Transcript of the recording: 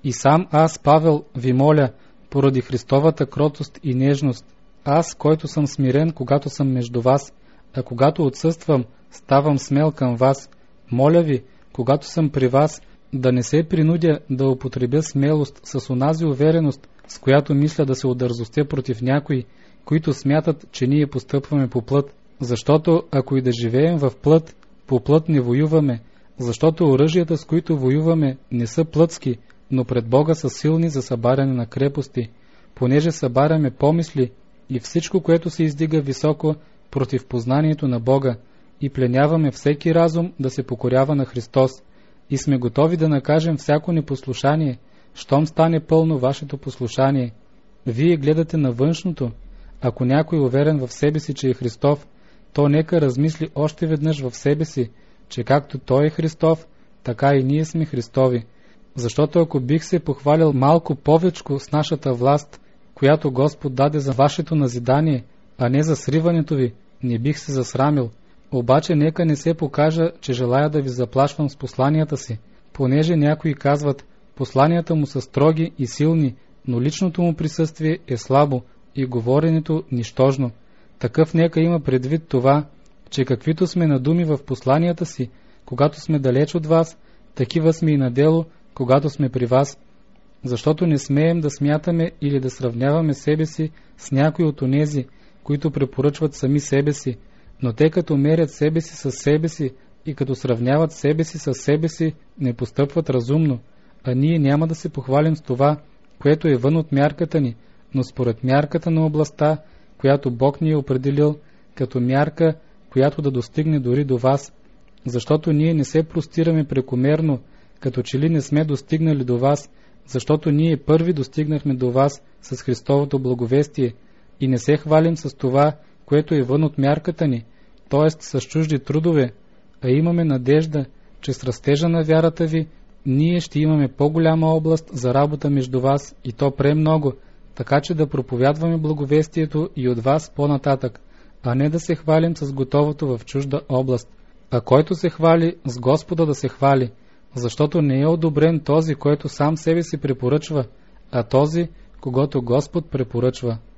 И сам аз, Павел, ви моля, поради Христовата кротост и нежност, аз, който съм смирен, когато съм между вас, а когато отсъствам, ставам смел към вас, моля ви, когато съм при вас, да не се принудя да употребя смелост с онази увереност, с която мисля да се удързостя против някои, които смятат, че ние постъпваме по плът, защото ако и да живеем в плът, по плът не воюваме, защото оръжията, с които воюваме, не са плътски, но пред Бога са силни за събаряне на крепости, понеже събаряме помисли и всичко, което се издига високо против познанието на Бога, и пленяваме всеки разум да се покорява на Христос, и сме готови да накажем всяко непослушание, щом стане пълно вашето послушание. Вие гледате на външното. Ако някой е уверен в себе си, че е Христов, то нека размисли още веднъж в себе си, че както Той е Христов, така и ние сме Христови. Защото ако бих се похвалил малко повечко с нашата власт, която Господ даде за вашето назидание, а не за сриването ви, не бих се засрамил. Обаче нека не се покажа, че желая да ви заплашвам с посланията си, понеже някои казват, посланията му са строги и силни, но личното му присъствие е слабо и говоренето нищожно. Такъв нека има предвид това, че каквито сме на думи в посланията си, когато сме далеч от вас, такива сме и на дело, когато сме при вас, защото не смеем да смятаме или да сравняваме себе си с някои от онези, които препоръчват сами себе си, но те като мерят себе си със себе си и като сравняват себе си със себе си, не постъпват разумно, а ние няма да се похвалим с това, което е вън от мярката ни, но според мярката на областта, която Бог ни е определил, като мярка, която да достигне дори до вас, защото ние не се простираме прекомерно, като че ли не сме достигнали до вас, защото ние първи достигнахме до вас с Христовото благовестие и не се хвалим с това, което е вън от мярката ни, т.е. с чужди трудове, а имаме надежда, че с растежа на вярата ви, ние ще имаме по-голяма област за работа между вас и то премного, така че да проповядваме благовестието и от вас по-нататък, а не да се хвалим с готовото в чужда област. А който се хвали, с Господа да се хвали, защото не е одобрен този, който сам себе си препоръчва, а този, когото Господ препоръчва.